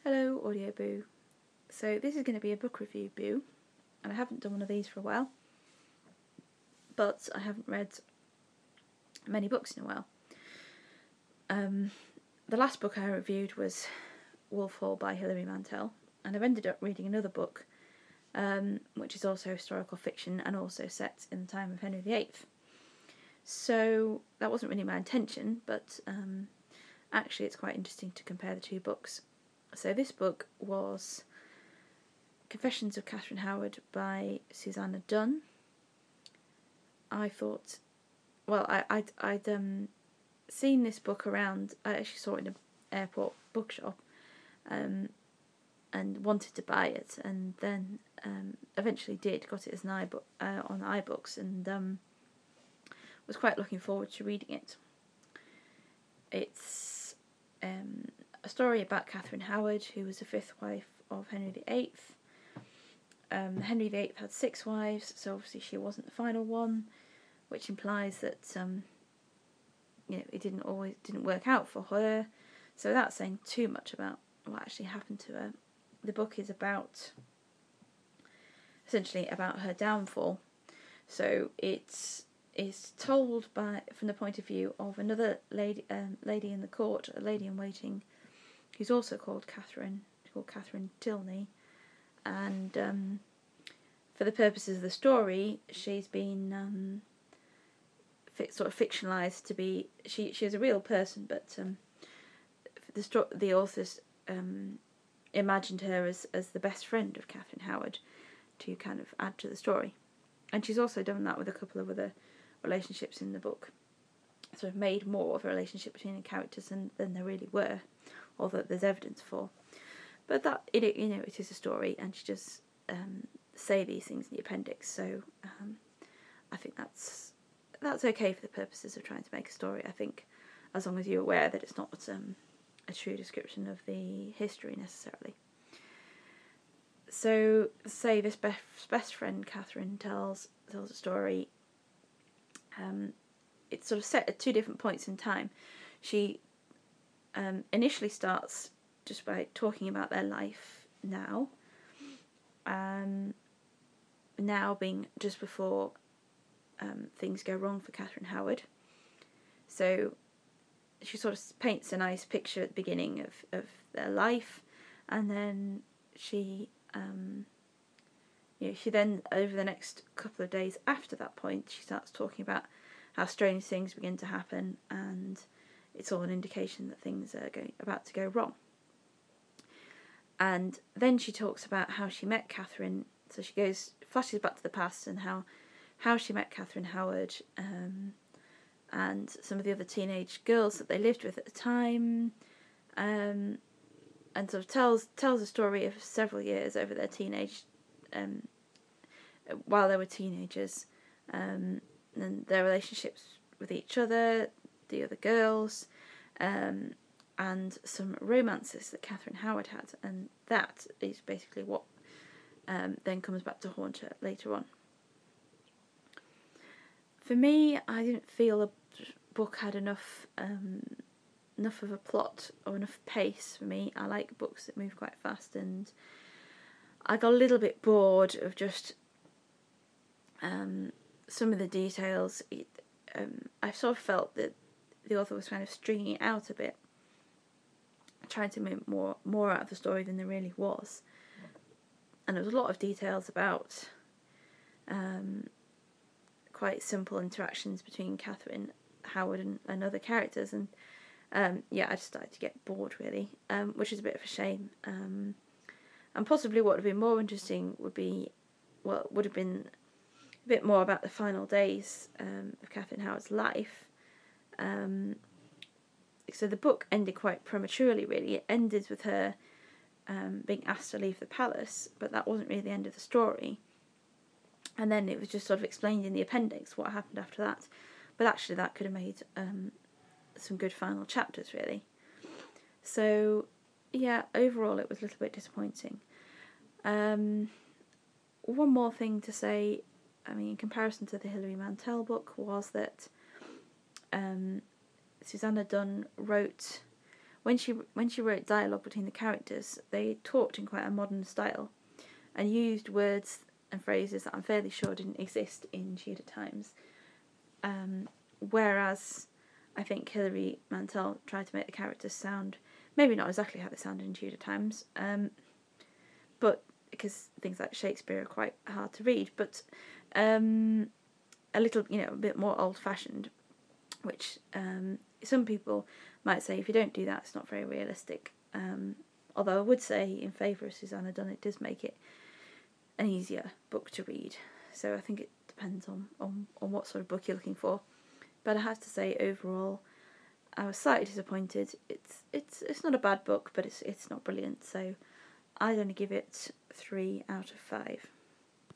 Hello, Audio Boo. So this is going to be a book review boo, and I haven't done one of these for a while, but I haven't read many books in a while. The last book I reviewed was Wolf Hall by Hilary Mantel, and I've ended up reading another book, which is also historical fiction and also set in the time of Henry VIII. So that wasn't really my intention, but actually it's quite interesting to compare the two books. So this book was Confessions of Catherine Howard by Susanna Dunn. I thought, well, I'd seen this book around. I actually saw it in an airport bookshop, and wanted to buy it, and then eventually got it as an iBook on iBooks, and was quite looking forward to reading it. It's a story about Catherine Howard, who was the fifth wife of Henry VIII. Henry VIII had 6 wives, so obviously she wasn't the final one, which implies that it didn't work out for her. So without saying too much about what actually happened to her, the book is essentially about her downfall. So it's told from the point of view of another lady in the court, a lady in waiting, who's also called Catherine Tilney, and for the purposes of the story, she's been sort of fictionalised to be. She is a real person, but the authors imagined her as the best friend of Catherine Howard to kind of add to the story, and she's also done that with a couple of other relationships in the book. Sort of made more of a relationship between the characters than there really were, or that there's evidence for. But that it is a story, and she just say these things in the appendix. So I think that's okay for the purposes of trying to make a story. I think as long as you're aware that it's not a true description of the history necessarily. So, say this best friend Catherine tells a story. It's sort of set at 2 different points in time. She initially starts just by talking about their life now. Now being just before things go wrong for Catherine Howard. So she sort of paints a nice picture at the beginning of their life, and then she then over the next couple of days after that point, she starts talking about how strange things begin to happen, and it's all an indication that things are about to go wrong. And then she talks about how she met Catherine. So she flashes back to the past and how she met Catherine Howard, and some of the other teenage girls that they lived with at the time, and sort of tells a story of several years over their teenage, while they were teenagers, and their relationships with each other, the other girls, and some romances that Catherine Howard had, and that is basically what then comes back to haunt her later on. For me, I didn't feel the book had enough of a plot or enough pace for me. I like books that move quite fast, and I got a little bit bored of just some of the details. I sort of felt that the author was kind of stringing it out a bit, trying to make more out of the story than there really was. And there was a lot of details about quite simple interactions between Catherine Howard and other characters, and I just started to get bored really, which is a bit of a shame. And possibly what would have been more interesting would have been a bit more about the final days of Catherine Howard's life. So the book ended quite prematurely really. It ended with her being asked to leave the palace, but that wasn't really the end of the story. And then it was just sort of explained in the appendix what happened after that. But actually that could have made some good final chapters really. So yeah, overall it was a little bit disappointing. One more thing to say, in comparison to the Hilary Mantel book, was that Susanna Dunn when she wrote dialogue between the characters, they talked in quite a modern style, and used words and phrases that I'm fairly sure didn't exist in Tudor times. Whereas I think Hilary Mantel tried to make the characters sound maybe not exactly how they sounded in Tudor times, but because things like Shakespeare are quite hard to read, but a little, a bit more old-fashioned, which some people might say if you don't do that, it's not very realistic. Although I would say in favour of Susanna Dunn, it does make it an easier book to read. So I think it depends on what sort of book you're looking for. But I have to say, overall, I was slightly disappointed. It's not a bad book, but it's not brilliant. So I'd only give it 3 out of 5.